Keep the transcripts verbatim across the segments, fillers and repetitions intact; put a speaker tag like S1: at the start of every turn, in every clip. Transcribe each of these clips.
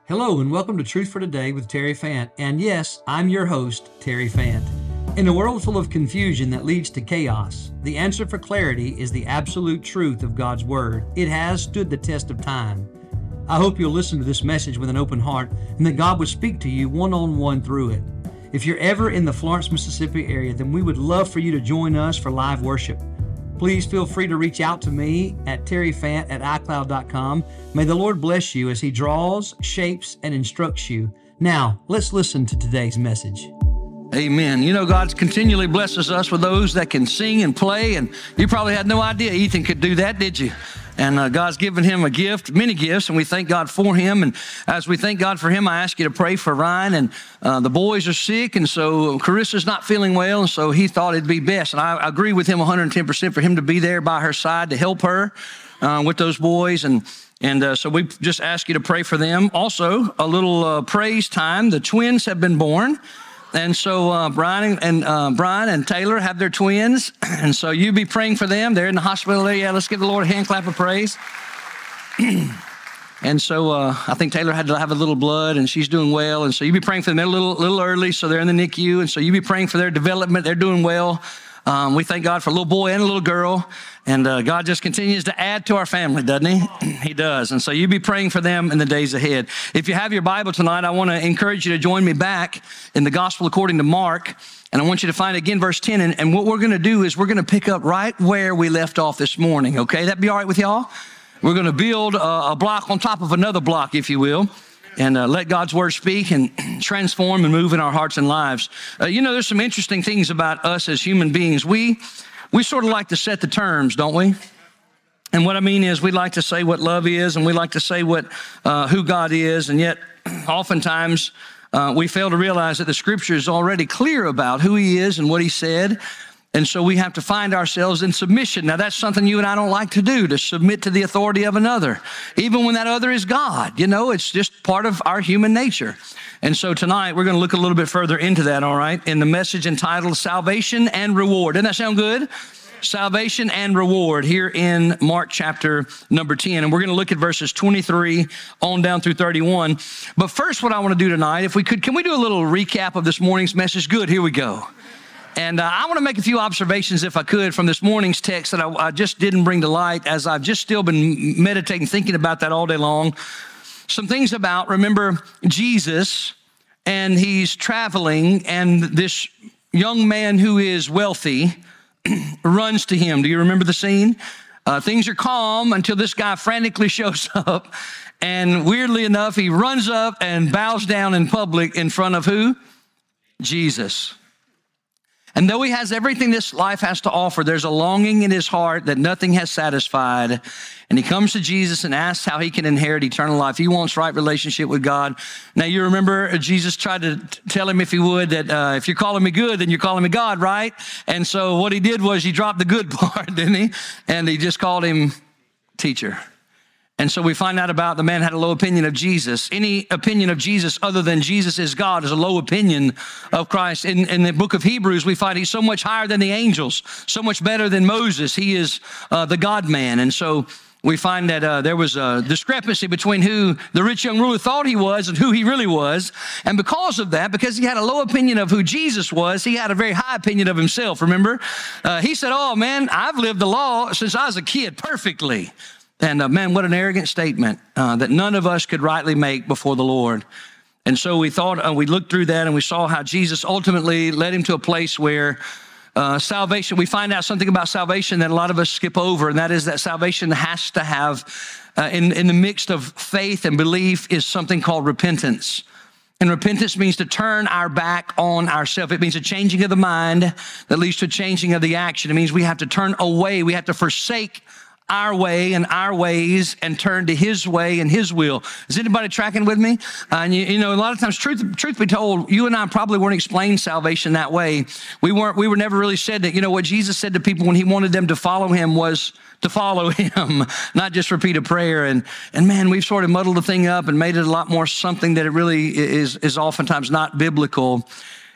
S1: Hello and welcome to Truth for Today with Terry Fant. And yes, I'm your host, Terry Fant. In a world full of confusion that leads to chaos, the answer for clarity is the absolute truth of God's Word. It has stood the test of time. I hope you'll listen to this message with an open heart and that God would speak to you one-on-one through it. If you're ever in the Florence, Mississippi area, then we would love for you to join us for live worship. Please feel free to reach out to me at terryfant at i cloud dot com. May the Lord bless you as He draws, shapes, and instructs you. Now, let's listen to today's message.
S2: Amen. You know, God continually blesses us with those that can sing and play, and you probably had no idea Ethan could do that, did you? And uh, God's given him a gift, many gifts, and we thank God for him. And as we thank God for him, I ask you to pray for Ryan. And uh, the boys are sick, and so Carissa's not feeling well, and so he thought it'd be best. And I agree with him one hundred ten percent for him to be there by her side to help her uh, with those boys. And and uh, so we just ask you to pray for them. Also, a little uh, praise time. The twins have been born. And so uh, Brian and uh, Brian and Taylor have their twins, and so you be praying for them. They're in the hospital there. Yeah, let's give the Lord a hand clap of praise. And so uh, I think Taylor had to have a little blood, and she's doing well. And so you be praying for them. They're a little, little early, so they're in the N I C U. And so you be praying for their development. They're doing well. Um, we thank God for a little boy and a little girl. And uh, God just continues to add to our family, doesn't He? He does. And so you be praying for them in the days ahead. If you have your Bible tonight, I want to encourage you to join me back in the Gospel according to Mark. And I want you to find again verse ten. And, and what we're going to do is we're going to pick up right where we left off this morning. Okay, that be all right with y'all? We're going to build a, a block on top of another block, if you will. And uh, let God's Word speak and transform and move in our hearts and lives. Uh, you know, there's some interesting things about us as human beings. We we sort of like to set the terms, don't we? And what I mean is we like to say what love is, and we like to say what uh, who God is, and yet oftentimes uh, we fail to realize that the Scripture is already clear about who He is and what He said. And so we have to find ourselves in submission. Now, that's something you and I don't like to do, to submit to the authority of another, even when that other is God. You know, it's just part of our human nature. And so tonight, we're going to look a little bit further into that, all right, in the message entitled Salvation and Reward. Doesn't that sound good? Salvation and Reward here in Mark chapter number ten. And we're going to look at verses twenty-three on down through thirty-one. But first, what I want to do tonight, if we could, can we do a little recap of this morning's message? Good, here we go. And uh, I want to make a few observations, if I could, from this morning's text that I, I just didn't bring to light, as I've just still been meditating, thinking about that all day long. Some things about, remember, Jesus, and he's traveling, and this young man who is wealthy runs to him. Do you remember the scene? Uh, things are calm until this guy frantically shows up, and weirdly enough, he runs up and bows down in public in front of who? Jesus. And though he has everything this life has to offer, there's a longing in his heart that nothing has satisfied. And he comes to Jesus and asks how he can inherit eternal life. He wants right relationship with God. Now, you remember Jesus tried to tell him, if he would, that uh, if you're calling me good, then you're calling me God, right? And so what he did was he dropped the good part, didn't he? And he just called him teacher. And so we find out about the man had a low opinion of Jesus. Any opinion of Jesus other than Jesus is God is a low opinion of Christ. In, in the book of Hebrews, we find he's so much higher than the angels, so much better than Moses. He is uh, the God-man. And so we find that uh, there was a discrepancy between who the rich young ruler thought he was and who he really was. And because of that, because he had a low opinion of who Jesus was, he had a very high opinion of himself, remember? Uh, he said, oh, man, I've lived the law since I was a kid perfectly. And uh, man, what an arrogant statement uh, that none of us could rightly make before the Lord. And so we thought, uh, we looked through that and we saw how Jesus ultimately led him to a place where uh, salvation, we find out something about salvation that a lot of us skip over, and that is that salvation has to have, uh, in, in the mix of faith and belief, is something called repentance. And repentance means to turn our back on ourselves. It means a changing of the mind that leads to a changing of the action. It means we have to turn away, we have to forsake our way and our ways and turn to His way and His will. Is anybody tracking with me? Uh, and you, you know, a lot of times, truth, truth be told, you and I probably weren't explained salvation that way. We weren't, we were never really said that, you know, what Jesus said to people when He wanted them to follow Him was to follow Him, not just repeat a prayer. And, and man, we've sort of muddled the thing up and made it a lot more something that it really is, is oftentimes not biblical.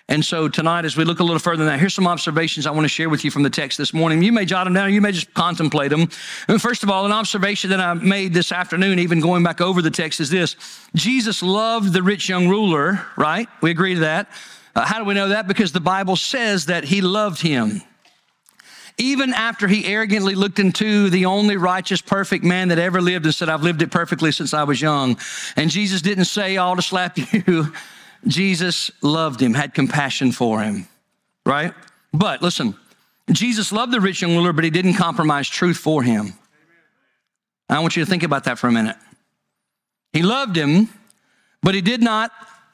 S2: And so tonight, as we look a little further than that, here's some observations I want to share with you from the text this morning. You may jot them down, or you may just contemplate them. And first of all, an observation that I made this afternoon, even going back over the text, is this. Jesus loved the rich young ruler, right? We agree to that. Uh, how do we know that? Because the Bible says that he loved him. Even after he arrogantly looked into the only righteous, perfect man that ever lived and said, I've lived it perfectly since I was young. And Jesus didn't say all to slap you. Jesus loved him, had compassion for him, right? But listen, Jesus loved the rich young ruler, but he didn't compromise truth for him. I want you to think about that for a minute. He loved him, but he did not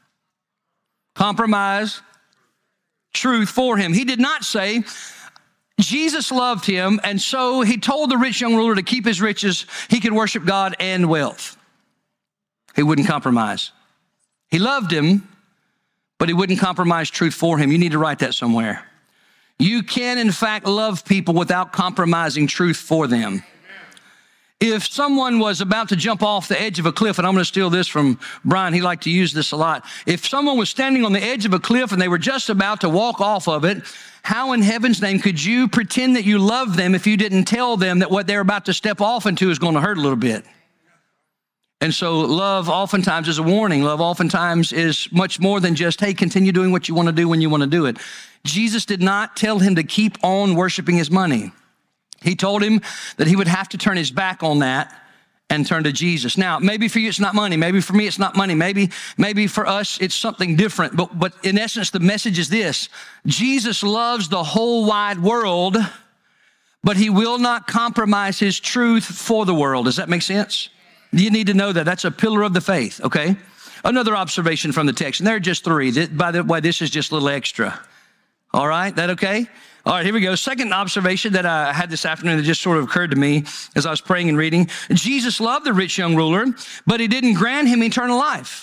S2: compromise truth for him. He did not say, Jesus loved him, and so he told the rich young ruler to keep his riches. He could worship God and wealth. He wouldn't compromise. He loved him, but he wouldn't compromise truth for him. You need to write that somewhere. You can, in fact, love people without compromising truth for them. If someone was about to jump off the edge of a cliff, and I'm going to steal this from Brian, he liked to use this a lot. If someone was standing on the edge of a cliff and they were just about to walk off of it, how in heaven's name could you pretend that you love them if you didn't tell them that what they're about to step off into is going to hurt a little bit? And so love oftentimes is a warning. Love oftentimes is much more than just, hey, continue doing what you want to do when you want to do it. Jesus did not tell him to keep on worshiping his money. He told him that he would have to turn his back on that and turn to Jesus. Now, maybe for you it's not money. Maybe for me it's not money. Maybe, maybe for us it's something different. But, but in essence, the message is this. Jesus loves the whole wide world, but he will not compromise his truth for the world. Does that make sense? You need to know that. That's a pillar of the faith, okay? Another observation from the text, and there are just three. By the way, this is just a little extra. All right, that okay? All right, here we go. Second observation that I had this afternoon that just sort of occurred to me as I was praying and reading. Jesus loved the rich young ruler, but he didn't grant him eternal life.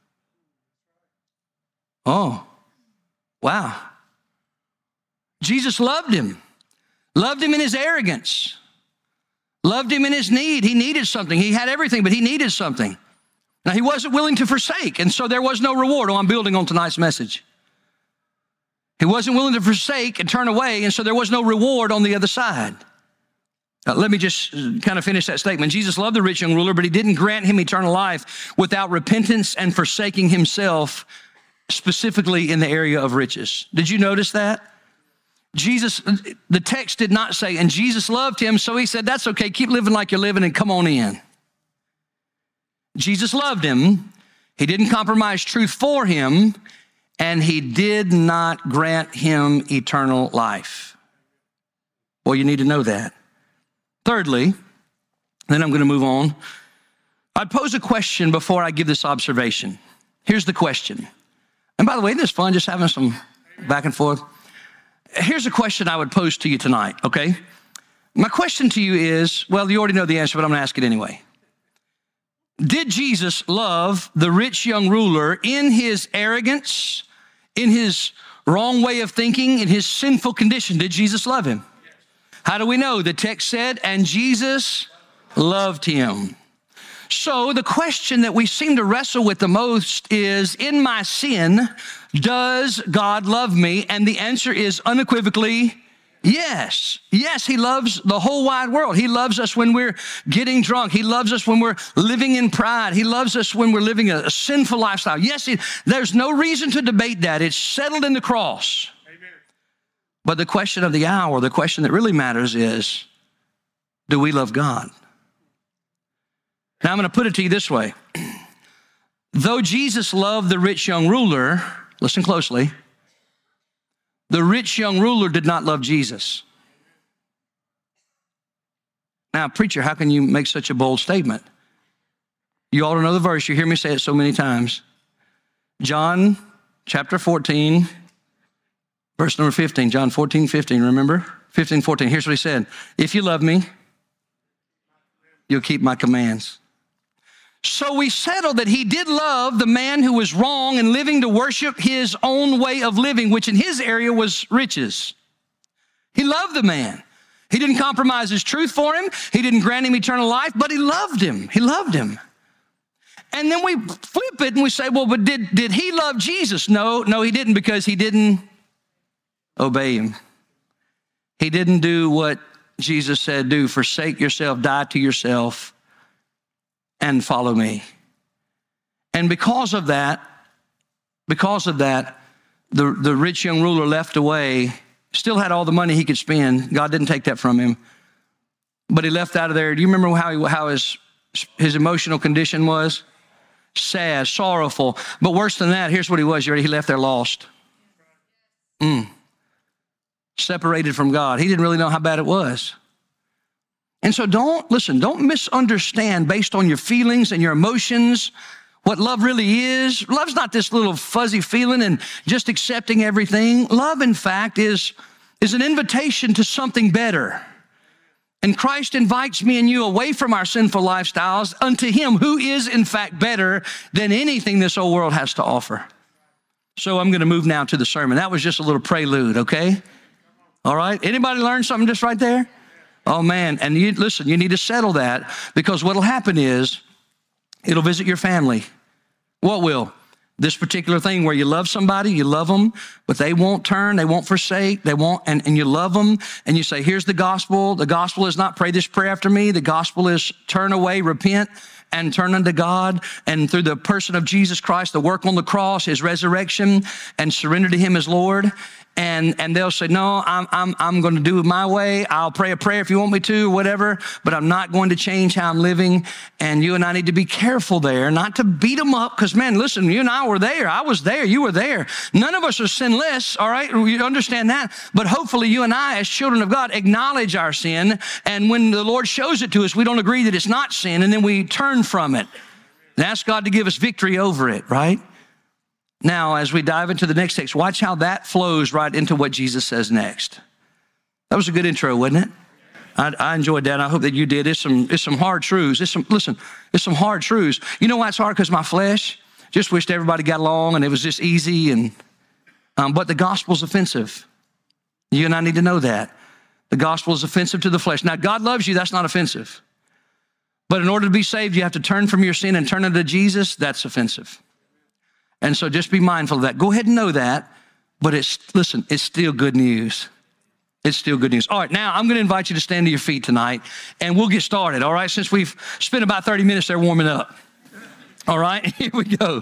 S2: Oh, wow. Jesus loved him. Loved him in his arrogance. Loved him in his need. He needed something. He had everything, but he needed something. Now, he wasn't willing to forsake, and so there was no reward. Oh, I'm building on tonight's message. He wasn't willing to forsake and turn away, and so there was no reward on the other side. Now, let me just kind of finish that statement. Jesus loved the rich young ruler, but he didn't grant him eternal life without repentance and forsaking himself, specifically in the area of riches. Did you notice that? Jesus, the text did not say, and Jesus loved him, so he said, that's okay, keep living like you're living and come on in. Jesus loved him. He didn't compromise truth for him, and he did not grant him eternal life. Well, you need to know that. Thirdly, then I'm going to move on. I'd pose a question before I give this observation. Here's the question. And by the way, isn't this fun just having some back and forth? Here's a question I would pose to you tonight, okay? My question to you is, well, you already know the answer, but I'm going to ask it anyway. Did Jesus love the rich young ruler in his arrogance, in his wrong way of thinking, in his sinful condition? Did Jesus love him? How do we know? The text said, and Jesus loved him. So the question that we seem to wrestle with the most is, in my sin, does God love me? And the answer is unequivocally yes. Yes, he loves the whole wide world. He loves us when we're getting drunk. He loves us when we're living in pride. He loves us when we're living a, a sinful lifestyle. Yes, he, there's no reason to debate that. It's settled in the cross. Amen. But the question of the hour, the question that really matters is, do we love God? Now, I'm going to put it to you this way. Though Jesus loved the rich young ruler, listen closely, the rich young ruler did not love Jesus. Now, preacher, how can you make such a bold statement? You ought to know the verse. You hear me say it so many times. John chapter fourteen, verse number fifteen. John fourteen, fifteen, remember? fifteen, fourteen. Here's what he said. If you love me, you'll keep my commands. So we settled that he did love the man who was wrong and living to worship his own way of living, which in his area was riches. He loved the man. He didn't compromise his truth for him. He didn't grant him eternal life, but he loved him. He loved him. And then we flip it and we say, well, but did, did he love Jesus? No, no, he didn't, because he didn't obey him. He didn't do what Jesus said, do. Forsake yourself, die to yourself, and follow me. And because of that, because of that, the, the rich young ruler left away, still had all the money he could spend. God didn't take that from him. But he left out of there. Do you remember how, he, how his, his emotional condition was? Sad, sorrowful. But worse than that, here's what he was. You ready? He left there lost. Mm. Separated from God. He didn't really know how bad it was. And so don't, listen, don't misunderstand based on your feelings and your emotions what love really is. Love's not this little fuzzy feeling and just accepting everything. Love, in fact, is, is an invitation to something better. And Christ invites me and you away from our sinful lifestyles unto him who is, in fact, better than anything this old world has to offer. So I'm going to move now to the sermon. That was just a little prelude, okay? All right? Anybody learn something just right there? Oh, man. And you listen, you need to settle that, because what will happen is it'll visit your family. What will? This particular thing where you love somebody, you love them, but they won't turn, they won't forsake, they won't, and, and you love them, and you say, here's the gospel. The gospel is not pray this prayer after me. The gospel is turn away, repent, and turn unto God, and through the person of Jesus Christ, the work on the cross, his resurrection, and surrender to him as Lord. And, and they'll say, no, I'm, I'm, I'm going to do it my way. I'll pray a prayer if you want me to, or whatever, but I'm not going to change how I'm living. And you and I need to be careful there, not to beat them up. Because, man, listen, you and I were there. I was there. You were there. None of us are sinless, all right? You understand that? But hopefully you and I, as children of God, acknowledge our sin. And when the Lord shows it to us, we don't agree that it's not sin, and then we turn from it and ask God to give us victory over it, right? Now, as we dive into the next text, watch how that flows right into what Jesus says next. That was a good intro, wasn't it? I, I enjoyed that. I hope that you did. It's some, it's some hard truths. It's some, listen, it's some hard truths. You know why it's hard? Because my flesh just wished everybody got along and it was just easy. And um, but the gospel's offensive. You and I need to know that. The gospel is offensive to the flesh. Now, God loves you. That's not offensive. But in order to be saved, you have to turn from your sin and turn unto Jesus. That's offensive. And so just be mindful of that. Go ahead and know that, but it's, listen, it's still good news. It's still good news. All right, now I'm going to invite you to stand to your feet tonight, and we'll get started, all right, since we've spent about thirty minutes there warming up. All right, here we go.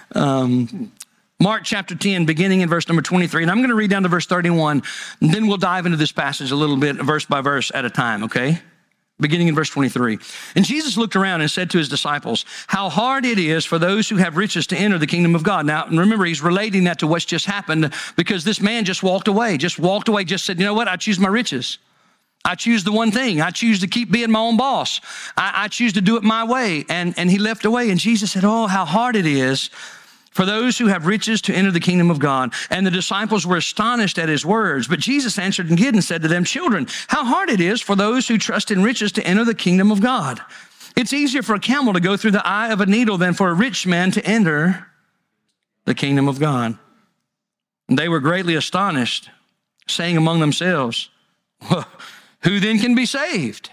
S2: Um, Mark chapter ten, beginning in verse number twenty-three, and I'm going to read down to verse thirty-one, and then we'll dive into this passage a little bit, verse by verse at a time, okay? Beginning in verse twenty-three. And Jesus looked around and said to his disciples, how hard it is for those who have riches to enter the kingdom of God. Now, remember, he's relating that to what's just happened, because this man just walked away, just walked away, just said, you know what? I choose my riches. I choose the one thing. I choose to keep being my own boss. I, I choose to do it my way. And, and he left away. And Jesus said, oh, how hard it is for those who have riches to enter the kingdom of God. And the disciples were astonished at his words. But Jesus answered again and said to them, children, how hard it is for those who trust in riches to enter the kingdom of God. It's easier for a camel to go through the eye of a needle than for a rich man to enter the kingdom of God. And they were greatly astonished, saying among themselves, well, who then can be saved?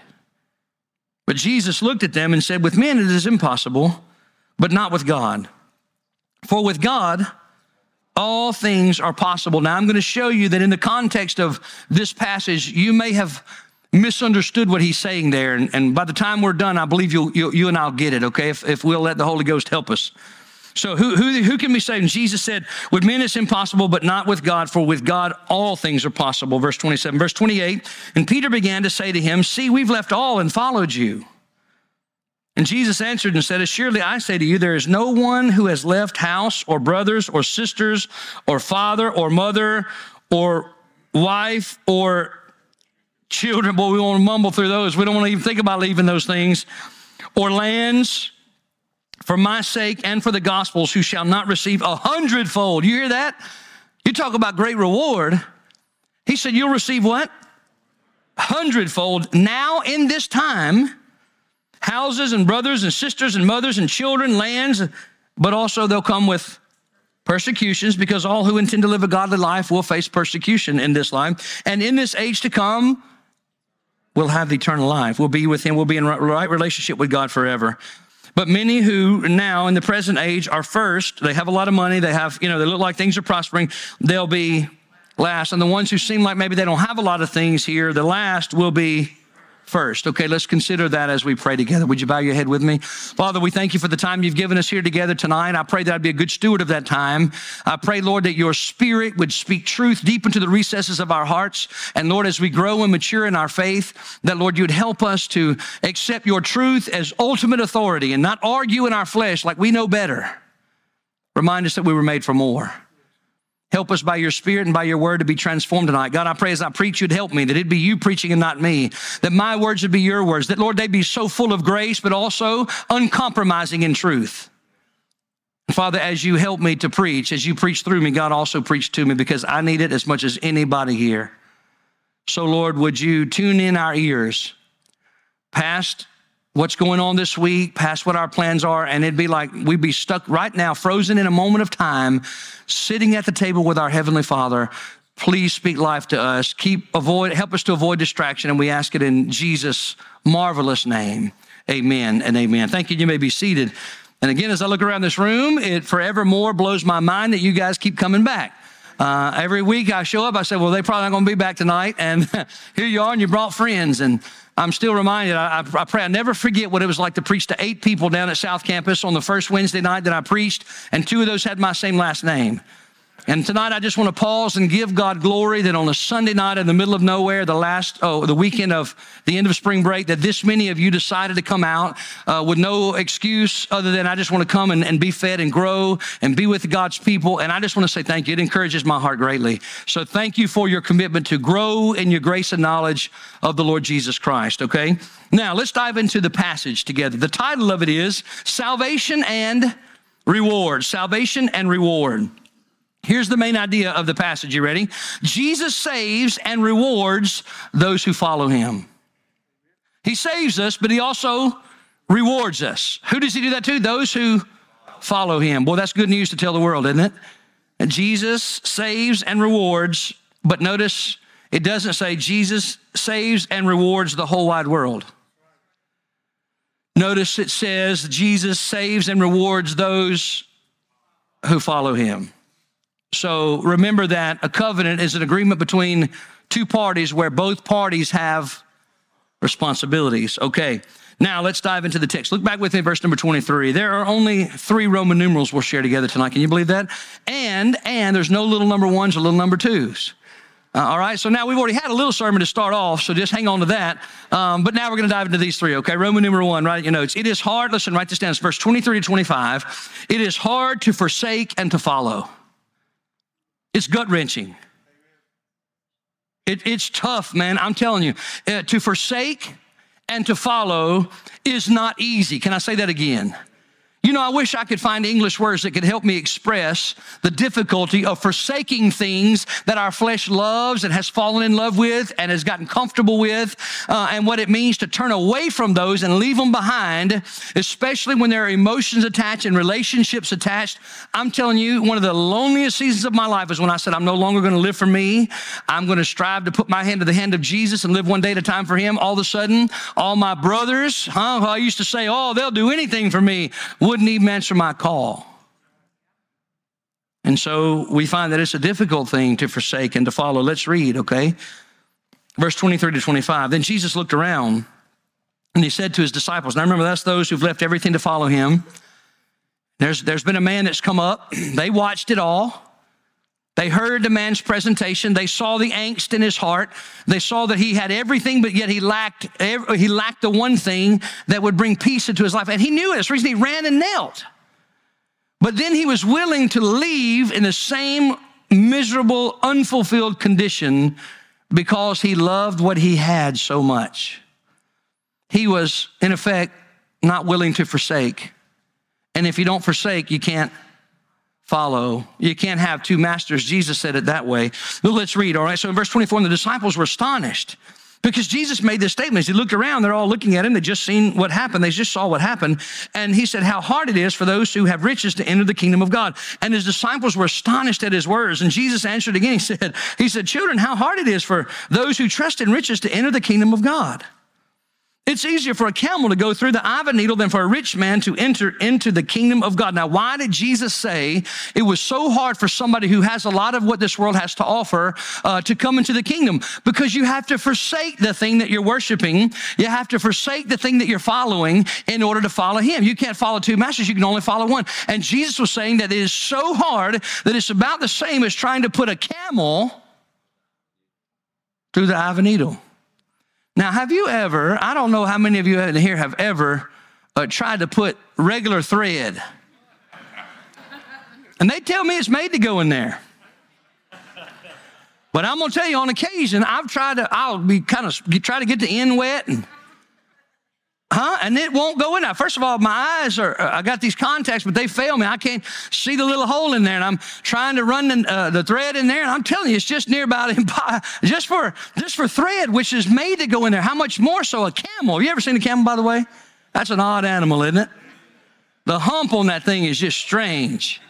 S2: But Jesus looked at them and said, with men it is impossible, but not with God. For with God, all things are possible. Now, I'm going to show you that in the context of this passage, you may have misunderstood what he's saying there. And, and by the time we're done, I believe you'll, you, you and I'll get it, okay, if, if we'll let the Holy Ghost help us. So who, who, who can be saved? And Jesus said, with men it's impossible, but not with God, for with God all things are possible. Verse twenty-seven. Verse twenty-eight, and Peter began to say to him, see, we've left all and followed you. And Jesus answered and said, assuredly I say to you, there is no one who has left house or brothers or sisters or father or mother or wife or children. Boy, we want to mumble through those. We don't want to even think about leaving those things. Or lands for my sake and for the gospel's, who shall not receive a hundredfold. You hear that? You talk about great reward. He said, you'll receive what? Hundredfold now in this time. Houses and brothers and sisters and mothers and children, lands, but also they'll come with persecutions, because all who intend to live a godly life will face persecution in this life. And in this age to come, we'll have the eternal life. We'll be with him. We'll be in right relationship with God forever. But many who now in the present age are first, they have a lot of money, they have, you know, they look like things are prospering, they'll be last. And the ones who seem like maybe they don't have a lot of things here, the last will be first. Okay, let's consider that as we pray together. Would you bow your head with me? Father, we thank you for the time you've given us here together tonight. I pray that I'd be a good steward of that time. I pray, Lord, that your Spirit would speak truth deep into the recesses of our hearts. And Lord, as we grow and mature in our faith, that Lord, you'd help us to accept your truth as ultimate authority and not argue in our flesh like we know better. Remind us that we were made for more. Help us by your Spirit and by your word to be transformed tonight. God, I pray as I preach, you'd help me, that it'd be you preaching and not me, that my words would be your words, that, Lord, they'd be so full of grace, but also uncompromising in truth. And Father, as you help me to preach, as you preach through me, God, also preach to me, because I need it as much as anybody here. So, Lord, would you tune in our ears past what's going on this week, past what our plans are, and it'd be like we'd be stuck right now, frozen in a moment of time, sitting at the table with our Heavenly Father. Please speak life to us. Keep avoid, help us to avoid distraction, and we ask it in Jesus' marvelous name. Amen and amen. Thank you. You may be seated. And again, as I look around this room, it forevermore blows my mind that you guys keep coming back. Uh, every week I show up, I say, well, they're probably not going to be back tonight. And here you are, and you brought friends. And I'm still reminded, I, I pray I never forget what it was like to preach to eight people down at South Campus on the first Wednesday night that I preached, and two of those had my same last name. And tonight I just want to pause and give God glory that on a Sunday night in the middle of nowhere, the last, oh, the weekend of the end of spring break, that this many of you decided to come out uh, with no excuse other than I just want to come and, and be fed and grow and be with God's people. And I just want to say thank you. It encourages my heart greatly. So thank you for your commitment to grow in your grace and knowledge of the Lord Jesus Christ, okay? Now let's dive into the passage together. The title of it is Salvation and Reward. Salvation and Reward. Here's the main idea of the passage. You ready? Jesus saves and rewards those who follow him. He saves us, but he also rewards us. Who does he do that to? Those who follow him. Boy, that's good news to tell the world, isn't it? And Jesus saves and rewards, but notice it doesn't say Jesus saves and rewards the whole wide world. Notice it says Jesus saves and rewards those who follow him. So remember that a covenant is an agreement between two parties where both parties have responsibilities. Okay, now let's dive into the text. Look back with me, verse number twenty-three. There are only three Roman numerals we'll share together tonight. Can you believe that? And, and there's no little number ones or little number twos. Uh, all right, so now we've already had a little sermon to start off, so just hang on to that. Um, but now we're going to dive into these three, okay? Roman numeral one, write your notes. It is hard, listen, write this down. It's verse twenty-three to twenty-five. It is hard to forsake and to follow. It's gut-wrenching. It, it's tough, man. I'm telling you. Uh, to forsake and to follow is not easy. Can I say that again? You know, I wish I could find English words that could help me express the difficulty of forsaking things that our flesh loves and has fallen in love with and has gotten comfortable with, uh, and what it means to turn away from those and leave them behind, especially when there are emotions attached and relationships attached. I'm telling you, one of the loneliest seasons of my life is when I said, I'm no longer going to live for me. I'm going to strive to put my hand to the hand of Jesus and live one day at a time for him. All of a sudden, all my brothers, huh, who I used to say, oh, they'll do anything for me, wouldn't even answer my call. And so we find that it's a difficult thing to forsake and to follow. Let's read, okay? Verse twenty-three to twenty-five. Then Jesus looked around and he said to his disciples, now remember, that's those who've left everything to follow him. There's, there's been a man that's come up. They watched it all. They heard the man's presentation. They saw the angst in his heart. They saw that he had everything, but yet he lacked he lacked the one thing that would bring peace into his life. And he knew it. That's the reason he ran and knelt. But then he was willing to leave in the same miserable, unfulfilled condition because he loved what he had so much. He was, in effect, not willing to forsake. And if you don't forsake, you can't follow. You can't have two masters. Jesus said it that way. But let's read, all right? So in verse twenty-four, and the disciples were astonished because Jesus made this statement. As he looked around, they're all looking at him. They just seen what happened. They just saw what happened. And he said, how hard it is for those who have riches to enter the kingdom of God. And his disciples were astonished at his words. And Jesus answered again. He said, he said, children, how hard it is for those who trust in riches to enter the kingdom of God. It's easier for a camel to go through the eye of a needle than for a rich man to enter into the kingdom of God. Now, why did Jesus say it was so hard for somebody who has a lot of what this world has to offer uh, to come into the kingdom? Because you have to forsake the thing that you're worshiping. You have to forsake the thing that you're following in order to follow him. You can't follow two masters. You can only follow one. And Jesus was saying that it is so hard that it's about the same as trying to put a camel through the eye of a needle. Now, have you ever, I don't know how many of you in here have ever uh, tried to put regular thread. And they tell me it's made to go in there. But I'm going to tell you, on occasion, I've tried to, I'll be kind of, try to get the end wet and, huh? And it won't go in there. First of all, my eyes are, I got these contacts, but they fail me. I can't see the little hole in there. And I'm trying to run the, uh, the thread in there. And I'm telling you, it's just near about impossible. Just for, just for thread, which is made to go in there. How much more so a camel? Have you ever seen a camel, by the way? That's an odd animal, isn't it? The hump on that thing is just strange.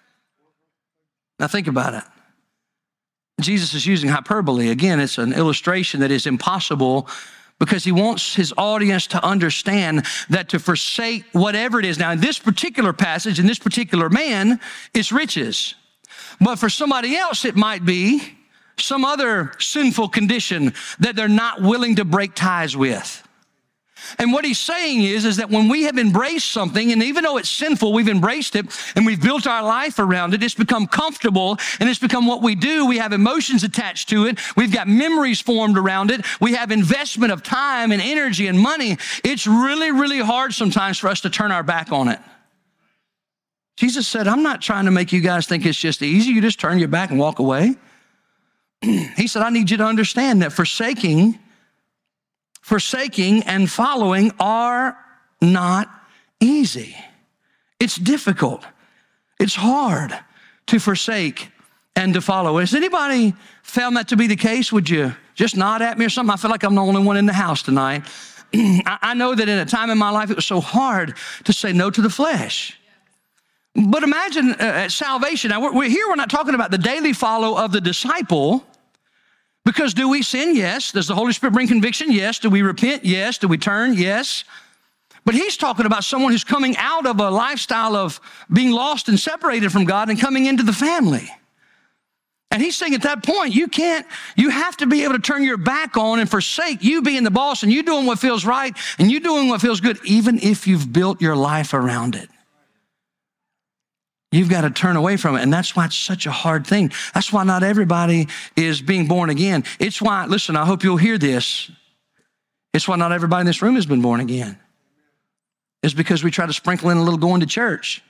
S2: Now think about it. Jesus is using hyperbole. Again, it's an illustration that is impossible, because he wants his audience to understand that to forsake whatever it is. Now, in this particular passage, in this particular man, it's riches. But for somebody else, it might be some other sinful condition that they're not willing to break ties with. And what he's saying is, is that when we have embraced something, and even though it's sinful, we've embraced it and we've built our life around it, it's become comfortable and it's become what we do. We have emotions attached to it. We've got memories formed around it. We have investment of time and energy and money. It's really, really hard sometimes for us to turn our back on it. Jesus said, I'm not trying to make you guys think it's just easy. You just turn your back and walk away. He said, I need you to understand that forsaking Forsaking and following are not easy. It's difficult. It's hard to forsake and to follow. Has anybody found that to be the case? Would you just nod at me or something? I feel like I'm the only one in the house tonight. I know that in a time in my life, it was so hard to say no to the flesh. But imagine uh, salvation. Now, we're, we're here, we're not talking about the daily follow of the disciple. Because do we sin? Yes. Does the Holy Spirit bring conviction? Yes. Do we repent? Yes. Do we turn? Yes. But he's talking about someone who's coming out of a lifestyle of being lost and separated from God and coming into the family. And he's saying at that point, you can't, you have to be able to turn your back on and forsake you being the boss and you doing what feels right and you doing what feels good, even if you've built your life around it. You've got to turn away from it. And that's why it's such a hard thing. That's why not everybody is being born again. It's why, listen, I hope you'll hear this. It's why not everybody in this room has been born again. It's because we try to sprinkle in a little going to church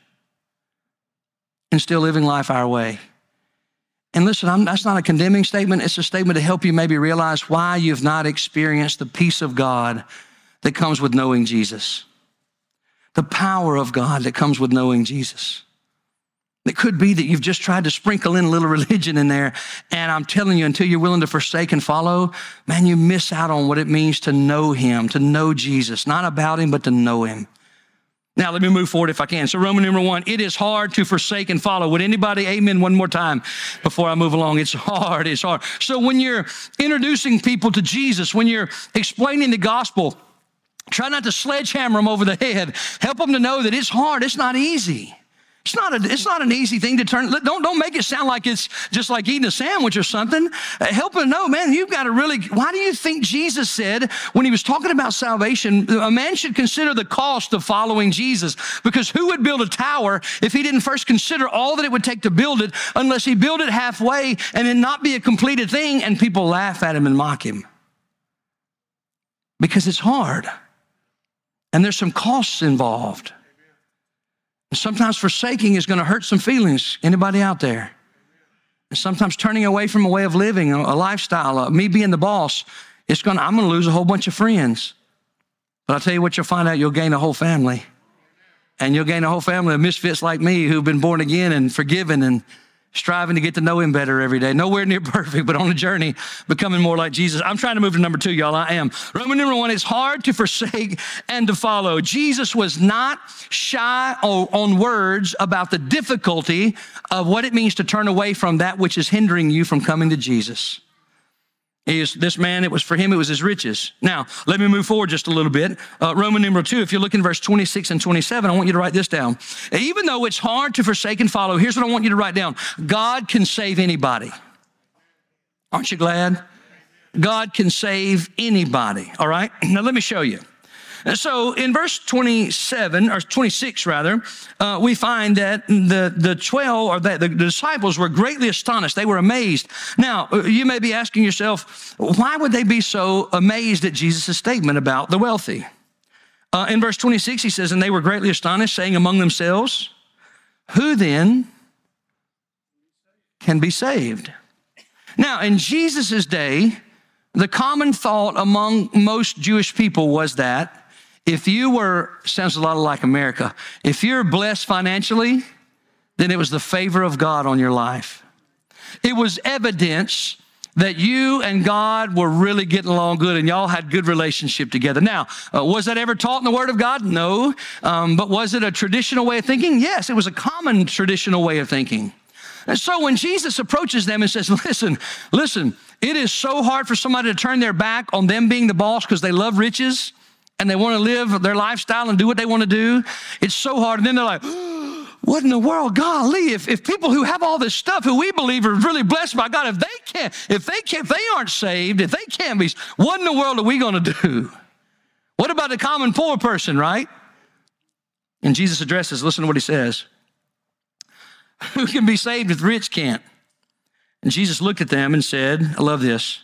S2: and still living life our way. And listen, I'm, that's not a condemning statement. It's a statement to help you maybe realize why you've not experienced the peace of God that comes with knowing Jesus. The power of God that comes with knowing Jesus. It could be that you've just tried to sprinkle in a little religion in there. And I'm telling you, until you're willing to forsake and follow, man, you miss out on what it means to know him, to know Jesus. Not about him, but to know him. Now, let me move forward if I can. So Roman number one, it is hard to forsake and follow. Would anybody amen one more time before I move along? It's hard, it's hard. So when you're introducing people to Jesus, when you're explaining the gospel, try not to sledgehammer them over the head. Help them to know that it's hard, it's not easy. It's not, a, it's not an easy thing to turn. Don't, don't make it sound like it's just like eating a sandwich or something. Uh, help them know, man, you've got to really, why do you think Jesus said when he was talking about salvation, a man should consider the cost of following Jesus? Because who would build a tower if he didn't first consider all that it would take to build it, unless he built it halfway and it not be a completed thing and people laugh at him and mock him? Because it's hard. And there's some costs involved. Sometimes forsaking is going to hurt some feelings. Anybody out there? And sometimes turning away from a way of living, a lifestyle, uh, me being the boss, it's going to, I'm going to lose a whole bunch of friends. But I'll tell you what, you'll find out you'll gain a whole family. And you'll gain a whole family of misfits like me who've been born again and forgiven and striving to get to know him better every day. Nowhere near perfect, but on a journey becoming more like Jesus. I'm trying to move to number two, y'all. I am. Roman number one, it's hard to forsake and to follow. Jesus was not shy on words about the difficulty of what it means to turn away from that which is hindering you from coming to Jesus. He is, this man, it was for him, it was his riches. Now, let me move forward just a little bit. Uh, Roman number two, if you look in verse twenty-six and twenty-seven, I want you to write this down. Even though it's hard to forsake and follow, here's what I want you to write down. God can save anybody. Aren't you glad? God can save anybody, all right? Now, let me show you. So in verse twenty-seven, or twenty-six rather, uh, we find that the, the twelve, or the, the disciples were greatly astonished. They were amazed. Now, you may be asking yourself, why would they be so amazed at Jesus' statement about the wealthy? Uh, in verse twenty-six, he says, and they were greatly astonished, saying among themselves, who then can be saved? Now, in Jesus' day, the common thought among most Jewish people was that if you were, sounds a lot like America, if you're blessed financially, then it was the favor of God on your life. It was evidence that you and God were really getting along good and y'all had good relationship together. Now, uh, was that ever taught in the Word of God? No. Um, but was it a traditional way of thinking? Yes, it was a common traditional way of thinking. And so when Jesus approaches them and says, listen, listen, it is so hard for somebody to turn their back on them being the boss because they love riches and they want to live their lifestyle and do what they want to do. It's so hard. And then they're like, what in the world? Golly, if, if people who have all this stuff who we believe are really blessed by God, if they can't, if they can't, if they aren't saved, if they can't be, what in the world are we going to do? What about the common poor person, right? And Jesus addresses, listen to what he says. Who can be saved if the rich can't? And Jesus looked at them and said, I love this.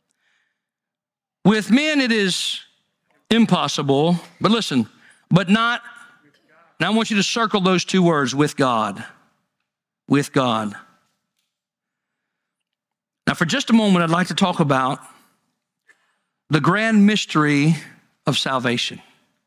S2: With men it is impossible, but listen, but not, now I want you to circle those two words, with God. With God. Now for just a moment, I'd like to talk about the grand mystery of salvation.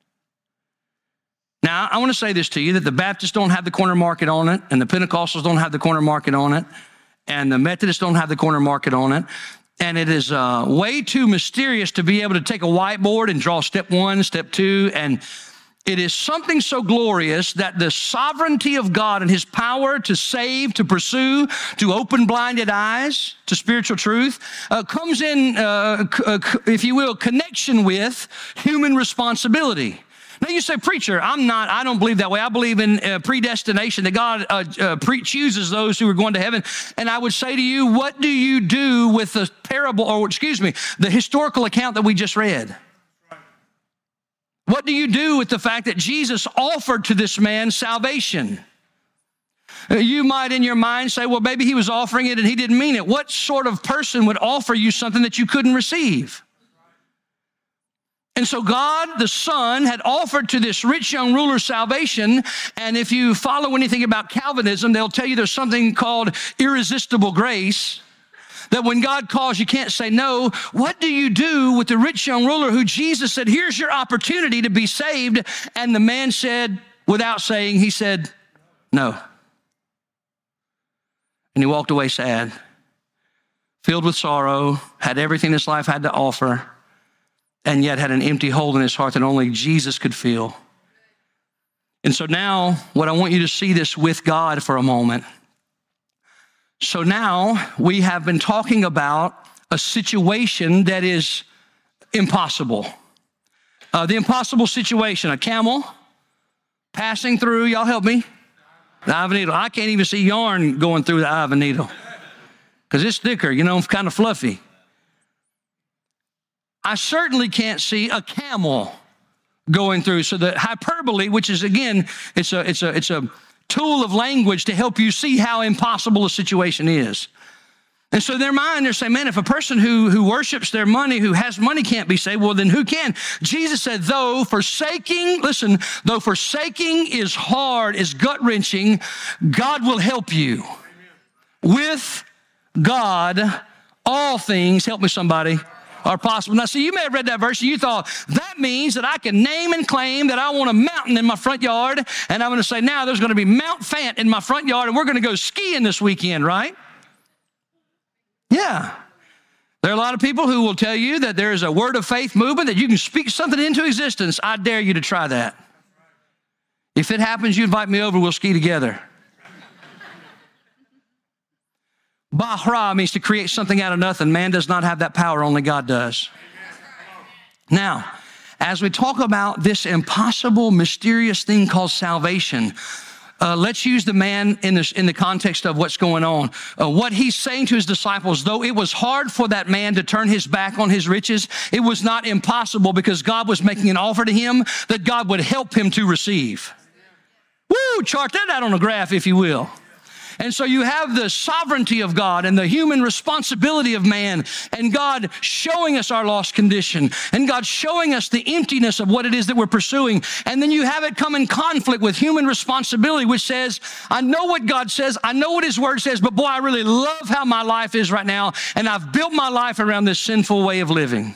S2: Now, I want to say this to you, that the Baptists don't have the corner market on it, and the Pentecostals don't have the corner market on it, and the Methodists don't have the corner market on it. And it is uh, way too mysterious to be able to take a whiteboard and draw step one, step two, and it is something so glorious that the sovereignty of God and his power to save, to pursue, to open blinded eyes to spiritual truth uh, comes in, uh, if you will, connection with human responsibility. Now you say, preacher, I'm not, I don't believe that way. I believe in uh, predestination, that God uh, uh, pre- chooses those who are going to heaven. And I would say to you, what do you do with the parable, or excuse me, the historical account that we just read? What do you do with the fact that Jesus offered to this man salvation? You might in your mind say, well, maybe he was offering it and he didn't mean it. What sort of person would offer you something that you couldn't receive? And so God, the Son, had offered to this rich young ruler salvation. And if you follow anything about Calvinism, they'll tell you there's something called irresistible grace, that when God calls, you can't say no. What do you do with the rich young ruler who Jesus said, here's your opportunity to be saved? And the man said, without saying, he said, no. And he walked away sad, filled with sorrow, had everything this life had to offer, and yet had an empty hole in his heart that only Jesus could fill. And so now, what I want you to see this with God for a moment. So now we have been talking about a situation that is impossible. Uh, the impossible situation, a camel passing through, y'all help me, the eye of a needle. I can't even see yarn going through the eye of a needle because it's thicker, you know, kind of fluffy. I certainly can't see a camel going through. So the hyperbole, which is, again, it's a, it's a, it's a tool of language to help you see how impossible a situation is. And so in their mind, they're saying, man, if a person who, who worships their money, who has money can't be saved, well, then who can? Jesus said, though forsaking, listen, though forsaking is hard, is gut-wrenching, God will help you. Amen. With God, all things, help me somebody, are possible. Now, see, you may have read that verse and you thought, that means that I can name and claim that I want a mountain in my front yard, and I'm going to say, now there's going to be Mount Fant in my front yard, and we're going to go skiing this weekend, right? Yeah. There are a lot of people who will tell you that there is a word of faith movement, that you can speak something into existence. I dare you to try that. If it happens, you invite me over, we'll ski together. Bahra means to create something out of nothing. Man does not have that power, only God does. Now, as we talk about this impossible, mysterious thing called salvation, uh, let's use the man in, this, in the context of what's going on. Uh, what he's saying to his disciples, though it was hard for that man to turn his back on his riches, it was not impossible because God was making an offer to him that God would help him to receive. Woo, chart that out on a graph, if you will. And so you have the sovereignty of God and the human responsibility of man, and God showing us our lost condition, and God showing us the emptiness of what it is that we're pursuing. And then you have it come in conflict with human responsibility, which says, I know what God says, I know what his word says, but boy, I really love how my life is right now, and I've built my life around this sinful way of living.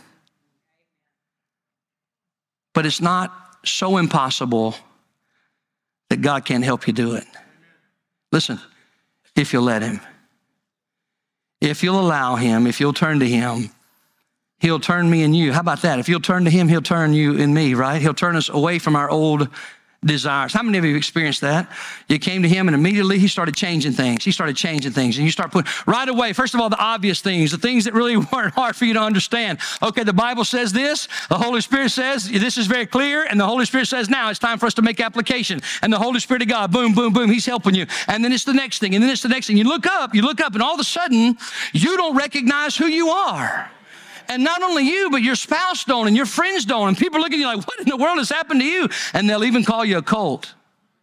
S2: But it's not so impossible that God can't help you do it. Listen. If you'll let him, if you'll allow him, if you'll turn to him, he'll turn me and you. How about that? If you'll turn to him, he'll turn you and me, right? He'll turn us away from our old desires. How many of you have experienced that? You came to him and immediately he started changing things. He started changing things and you start putting right away. First of all, the obvious things, the things that really weren't hard for you to understand. Okay, the Bible says this, the Holy Spirit says this is very clear, and the Holy Spirit says now it's time for us to make application. And the Holy Spirit of God, boom, boom, boom, he's helping you. And then it's the next thing, and then it's the next thing. You look up, you look up, and all of a sudden you don't recognize who you are. And not only you, but your spouse don't, and your friends don't. And people look at you like, what in the world has happened to you? And they'll even call you a cult.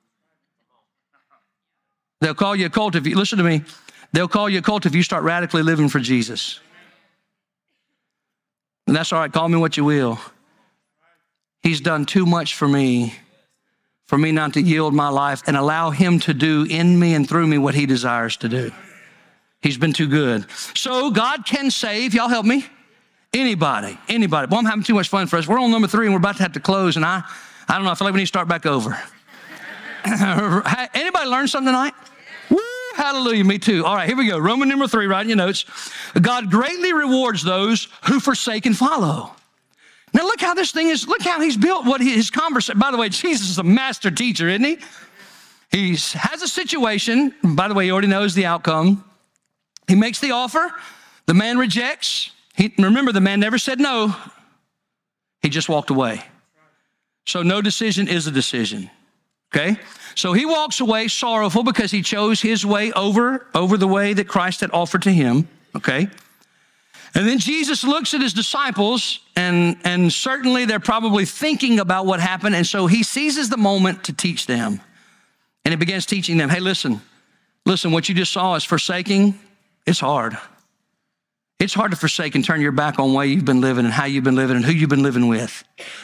S2: They'll call you a cult if you, listen to me, they'll call you a cult if you start radically living for Jesus. And that's all right, call me what you will. He's done too much for me, for me not to yield my life and allow him to do in me and through me what he desires to do. He's been too good. So God can save, y'all help me. Anybody, anybody. Well, I'm having too much fun for us. We're on number three and we're about to have to close, and I, I don't know, I feel like we need to start back over. Anybody learn something tonight? Woo, hallelujah, me too. All right, here we go. Roman number three, write in your notes. God greatly rewards those who forsake and follow. Now look how this thing is, look how he's built what he, his conversation. By the way, Jesus is a master teacher, isn't he? He has a situation. By the way, he already knows the outcome. He makes the offer. The man rejects. He, remember, the man never said no. He just walked away. So no decision is a decision, okay? So he walks away sorrowful because he chose his way over, over the way that Christ had offered to him, okay? And then Jesus looks at his disciples, and, and certainly they're probably thinking about what happened, and so he seizes the moment to teach them. And he begins teaching them, hey, listen, listen, what you just saw is forsaking. It's hard. It's hard to forsake and turn your back on the way you've been living and how you've been living and who you've been living with.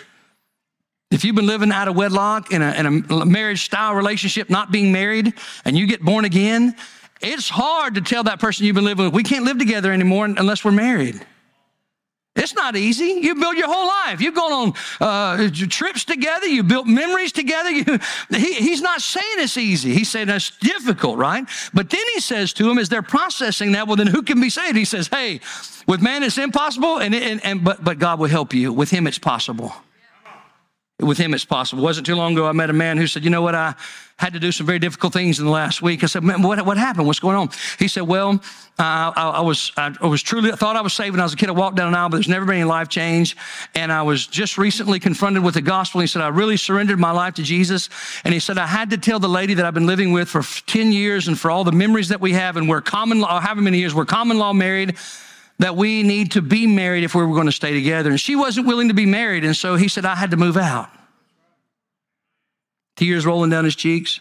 S2: If you've been living out of wedlock in a, in a marriage-style relationship, not being married, and you get born again, it's hard to tell that person you've been living with, we can't live together anymore unless we're married. It's not easy. You build your whole life. You've gone on uh, trips together. You built memories together. You, he, he's not saying it's easy. He's saying it's difficult, right? But then he says to them as they're processing that, well, then who can be saved? He says, hey, with man it's impossible, and, and, and but, but God will help you. With him it's possible. With him, it's possible. It wasn't too long ago I met a man who said, you know what, I had to do some very difficult things in the last week. I said, man, what, what happened? What's going on? He said, well, uh, I, I was I, I was truly, I thought I was saved when I was a kid. I walked down an aisle, but there's never been any life change. And I was just recently confronted with the gospel. He said, I really surrendered my life to Jesus. And he said, I had to tell the lady that I've been living with for ten years and for all the memories that we have, and we're common law, however many years, we're common law married, that we need to be married if we were going to stay together. And she wasn't willing to be married. And so he said, I had to move out. Tears rolling down his cheeks.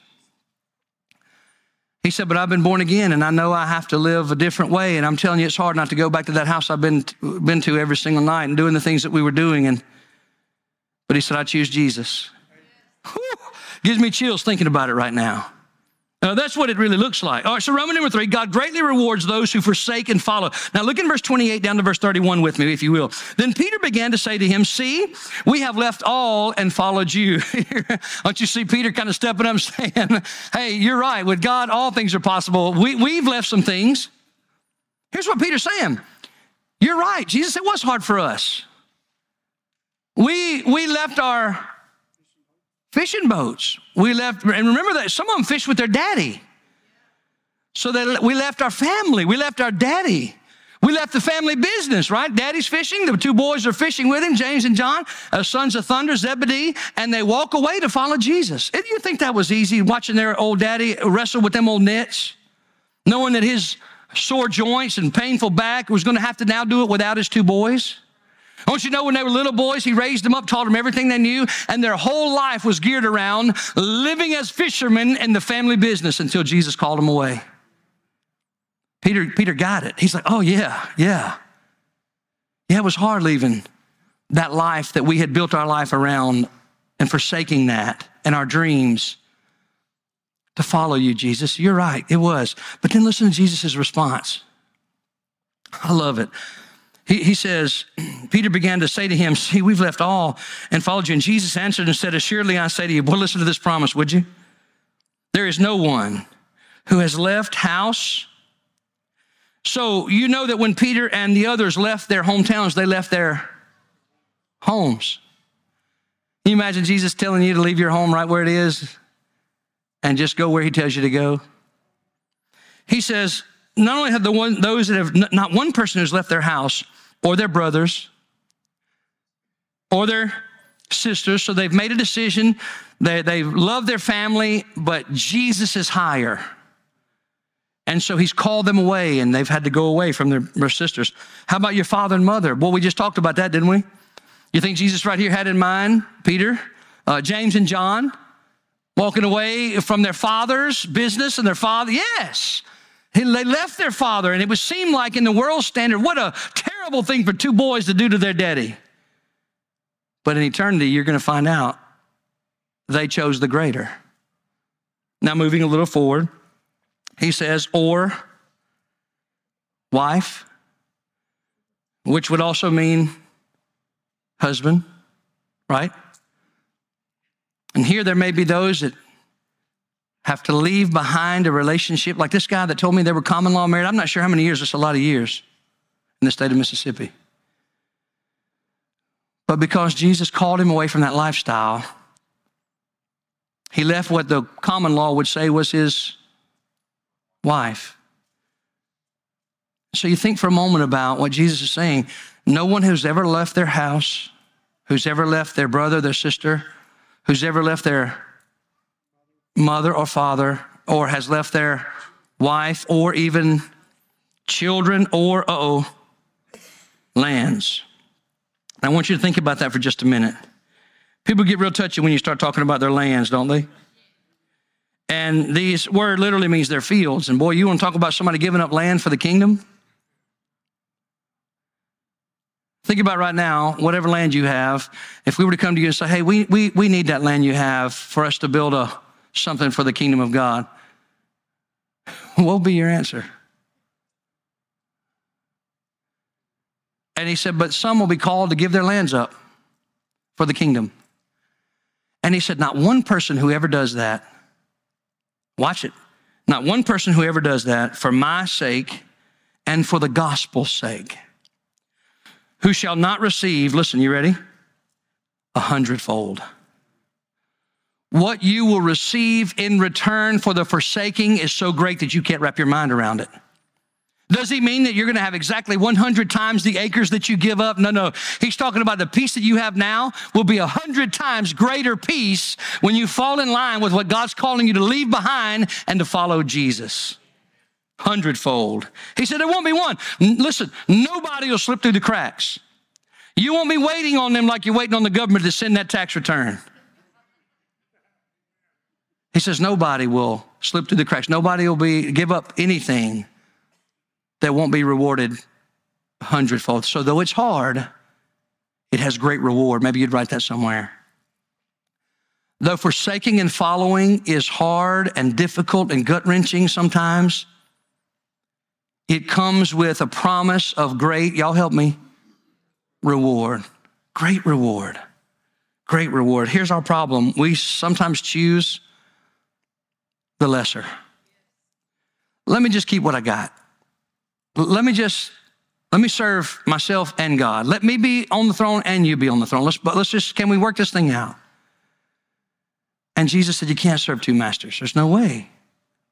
S2: He said, but I've been born again, and I know I have to live a different way. And I'm telling you, it's hard not to go back to that house I've been to, been to every single night and doing the things that we were doing. And but he said, I choose Jesus. Whew, gives me chills thinking about it right now. Uh, that's what it really looks like. All right, so Roman number three, God greatly rewards those who forsake and follow. Now look in verse twenty-eight down to verse thirty-one with me, if you will. Then Peter began to say to him, see, we have left all and followed you. Don't you see Peter kind of stepping up and saying, hey, you're right. With God, all things are possible. We, we've left some things. Here's what Peter's saying. You're right. Jesus, it was hard for us. We, we left our fishing boats. We left, and remember that some of them fished with their daddy. So they, we left our family. We left our daddy. We left the family business, right? Daddy's fishing. The two boys are fishing with him, James and John, uh, sons of thunder, Zebedee, and they walk away to follow Jesus. And you think that was easy, watching their old daddy wrestle with them old nets, knowing that his sore joints and painful back was going to have to now do it without his two boys? Don't you know when they were little boys, he raised them up, taught them everything they knew, and their whole life was geared around living as fishermen in the family business until Jesus called them away. Peter, Peter got it. He's like, oh, yeah, yeah. Yeah, it was hard leaving that life that we had built our life around and forsaking that and our dreams to follow you, Jesus. You're right, it was. But then listen to Jesus' response. I love it. He, he says, Peter began to say to him, see, we've left all and followed you. And Jesus answered and said, assuredly I say to you, boy, listen to this promise, would you? There is no one who has left house. So you know that when Peter and the others left their hometowns, they left their homes. Can you imagine Jesus telling you to leave your home right where it is and just go where he tells you to go? He says, not only have the one, those that have, not one person who's left their house or their brothers or their sisters, so they've made a decision, they, they love their family, but Jesus is higher. And so he's called them away, and they've had to go away from their, their sisters. How about your father and mother? Well, we just talked about that, didn't we? You think Jesus right here had in mind Peter, uh, James, and John walking away from their father's business and their father? Yes. They left their father, and it would seem like in the world's standard, what a terrible thing for two boys to do to their daddy. But in eternity, you're going to find out they chose the greater. Now, moving a little forward, he says, or wife, which would also mean husband, right? And here there may be those that have to leave behind a relationship like this guy that told me they were common law married. I'm not sure how many years, it's a lot of years in the state of Mississippi. But because Jesus called him away from that lifestyle, he left what the common law would say was his wife. So you think for a moment about what Jesus is saying. No one who's ever left their house, who's ever left their brother, their sister, who's ever left their mother or father, or has left their wife, or even children, or, uh-oh, lands. I want you to think about that for just a minute. People get real touchy when you start talking about their lands, don't they? And this word literally means their fields. And boy, you want to talk about somebody giving up land for the kingdom? Think about right now, whatever land you have, if we were to come to you and say, hey, we, we, we need that land you have for us to build a something for the kingdom of God, what will be your answer? And he said, but some will be called to give their lands up for the kingdom. And he said, not one person who ever does that, watch it, not one person who ever does that for my sake and for the gospel's sake, who shall not receive, listen, you ready? A hundredfold. What you will receive in return for the forsaking is so great that you can't wrap your mind around it. Does he mean that you're going to have exactly one hundred times the acres that you give up? No, no. He's talking about the peace that you have now will be one hundred times greater peace when you fall in line with what God's calling you to leave behind and to follow Jesus. Hundredfold. He said there won't be one. Listen, nobody will slip through the cracks. You won't be waiting on them like you're waiting on the government to send that tax return. He says nobody will slip through the cracks. Nobody will be give up anything that won't be rewarded a hundredfold. So though it's hard, it has great reward. Maybe you'd write that somewhere. Though forsaking and following is hard and difficult and gut-wrenching sometimes, it comes with a promise of great, y'all help me, reward. Great reward. Great reward. Here's our problem. We sometimes choose the lesser. Let me just keep what I got. Let me just, let me serve myself and God. Let me be on the throne and you be on the throne. Let's, but let's just, can we work this thing out? And Jesus said, you can't serve two masters. There's no way.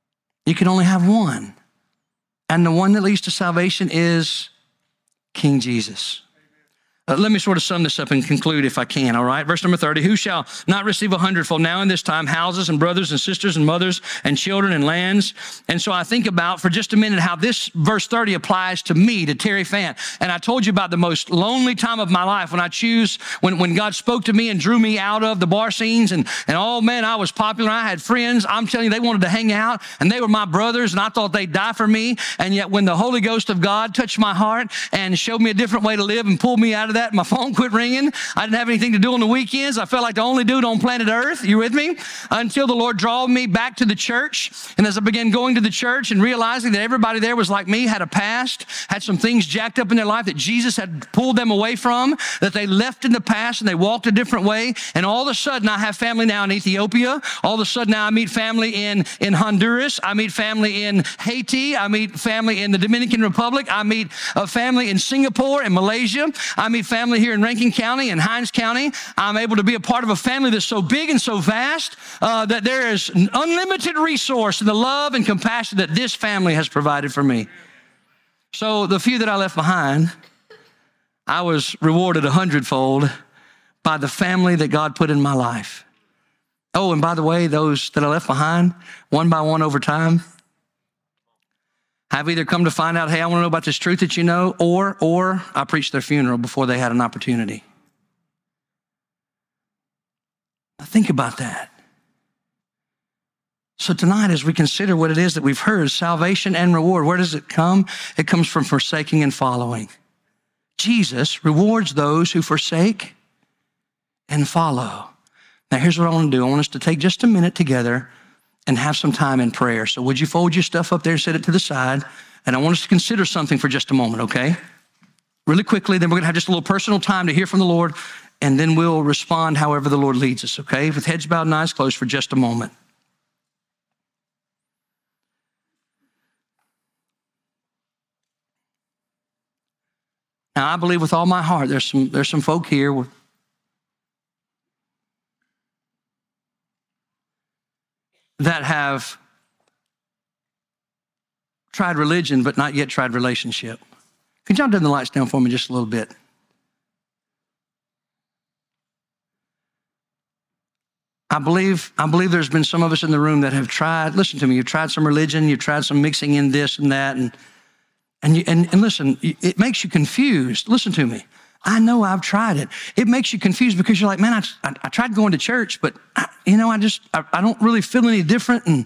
S2: You can only have one. And the one that leads to salvation is King Jesus. Uh, let me sort of sum this up and conclude if I can, all right? Verse number thirty, who shall not receive a hundredfold now in this time, houses and brothers and sisters and mothers and children and lands? And so I think about for just a minute how this verse thirty applies to me, to Terry Fant. And I told you about the most lonely time of my life when I choose, when, when God spoke to me and drew me out of the bar scenes and, and oh man, I was popular. I had friends. I'm telling you, they wanted to hang out and they were my brothers and I thought they'd die for me. And yet when the Holy Ghost of God touched my heart and showed me a different way to live and pulled me out of that, my phone quit ringing. I didn't have anything to do on the weekends. I felt like the only dude on planet Earth. You with me? Until the Lord drawed me back to the church. And as I began going to the church and realizing that everybody there was like me, had a past, had some things jacked up in their life that Jesus had pulled them away from, that they left in the past and they walked a different way. And all of a sudden I have family now in Ethiopia. All of a sudden now I meet family in, in Honduras. I meet family in Haiti. I meet family in the Dominican Republic. I meet a family in Singapore and Malaysia. I meet family here in Rankin County and Hinds County. I'm able to be a part of a family that's so big and so vast uh, that there is an unlimited resource in the love and compassion that this family has provided for me. So the few that I left behind, I was rewarded a hundredfold by the family that God put in my life. Oh, and by the way, those that I left behind, one by one over time, have either come to find out, hey, I want to know about this truth that you know, or, or I preached their funeral before they had an opportunity. Now think about that. So tonight, as we consider what it is that we've heard, salvation and reward, where does it come? It comes from forsaking and following. Jesus rewards those who forsake and follow. Now, here's what I want to do. I want us to take just a minute together and have some time in prayer. So would you fold your stuff up there and set it to the side? And I want us to consider something for just a moment, okay? Really quickly, then we're gonna have just a little personal time to hear from the Lord, and then we'll respond however the Lord leads us, okay? With heads bowed and eyes closed for just a moment. Now, I believe with all my heart, there's some, there's some folk here with that have tried religion but not yet tried relationship. Could y'all turn the lights down for me just a little bit? I believe, I believe there's been some of us in the room that have tried, listen to me, you've tried some religion, you've tried some mixing in this and that, and and you, and, and listen, it makes you confused. Listen to me. I know I've tried it. It makes you confused because you're like, man, I, I, I tried going to church, but I, you know, I just, I, I don't really feel any different. And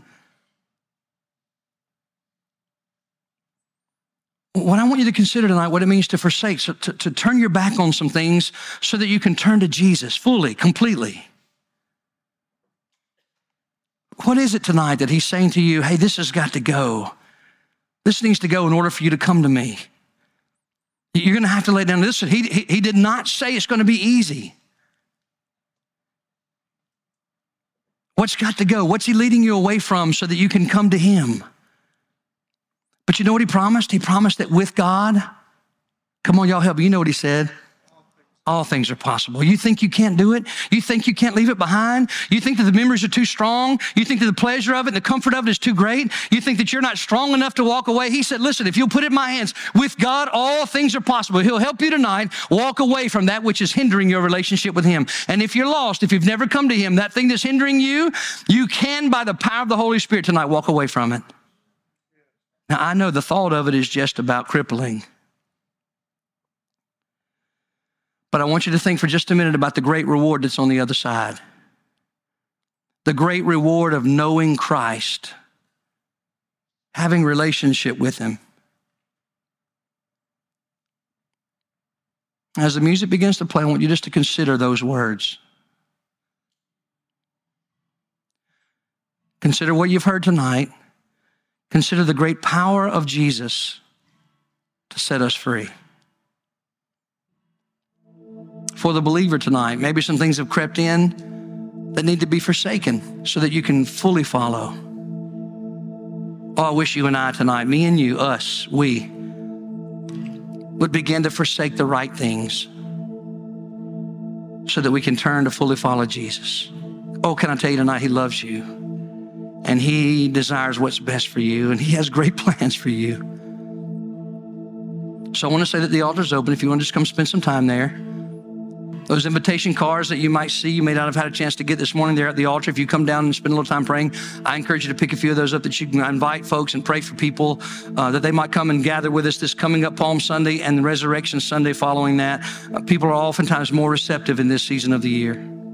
S2: what I want you to consider tonight, what it means to forsake, so to, to turn your back on some things so that you can turn to Jesus fully, completely. What is it tonight that he's saying to you, hey, this has got to go. This needs to go in order for you to come to me. You're going to have to lay down. Listen, he, he, he did not say it's going to be easy. What's got to go? What's he leading you away from so that you can come to him? But you know what he promised? He promised that with God, come on, y'all help me. You know what he said? All things are possible. You think you can't do it? You think you can't leave it behind? You think that the memories are too strong? You think that the pleasure of it and the comfort of it is too great? You think that you're not strong enough to walk away? He said, listen, if you'll put it in my hands, with God, all things are possible. He'll help you tonight walk away from that which is hindering your relationship with him. And if you're lost, if you've never come to him, that thing that's hindering you, you can, by the power of the Holy Spirit tonight, walk away from it. Now, I know the thought of it is just about crippling. But I want you to think for just a minute about the great reward that's on the other side. The great reward of knowing Christ, having relationship with him. As the music begins to play, I want you just to consider those words. Consider what you've heard tonight. Consider the great power of Jesus to set us free. For the believer tonight, maybe some things have crept in that need to be forsaken so that you can fully follow. Oh, I wish you and I tonight, me and you, us, we, would begin to forsake the right things so that we can turn to fully follow Jesus. Oh, can I tell you tonight, he loves you. And he desires what's best for you, and he has great plans for you. So I want to say that the altar's open if you want to just come spend some time there. Those invitation cards that you might see, you may not have had a chance to get this morning, they're at the altar. If you come down and spend a little time praying, I encourage you to pick a few of those up that you can invite folks and pray for people uh, that they might come and gather with us this coming up Palm Sunday and the Resurrection Sunday following that. Uh, people are oftentimes more receptive in this season of the year.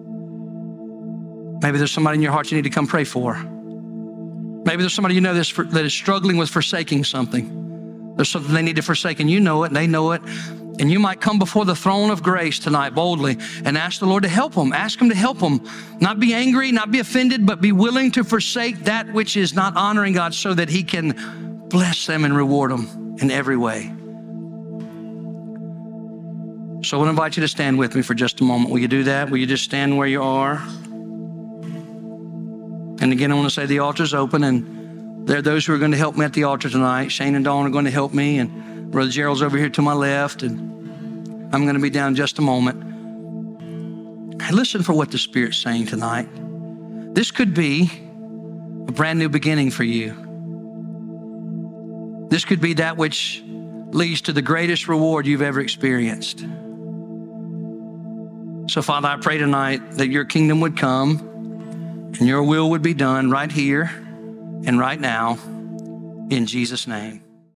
S2: Maybe there's somebody in your heart you need to come pray for. Maybe there's somebody you know that's for, that is struggling with forsaking something. There's something they need to forsake, and you know it, and they know it. And you might come before the throne of grace tonight boldly and ask the Lord to help them. Ask him to help them. Not be angry, not be offended, but be willing to forsake that which is not honoring God so that he can bless them and reward them in every way. So I want to invite you to stand with me for just a moment. Will you do that? Will you just stand where you are? And again, I want to say the altar's open, and there are those who are going to help me at the altar tonight. Shane and Dawn are going to help me, and Brother Gerald's over here to my left, and I'm going to be down in just a moment. Hey, listen for what the Spirit's saying tonight. This could be a brand new beginning for you. This could be that which leads to the greatest reward you've ever experienced. So, Father, I pray tonight that your kingdom would come and your will would be done right here and right now, in Jesus' name.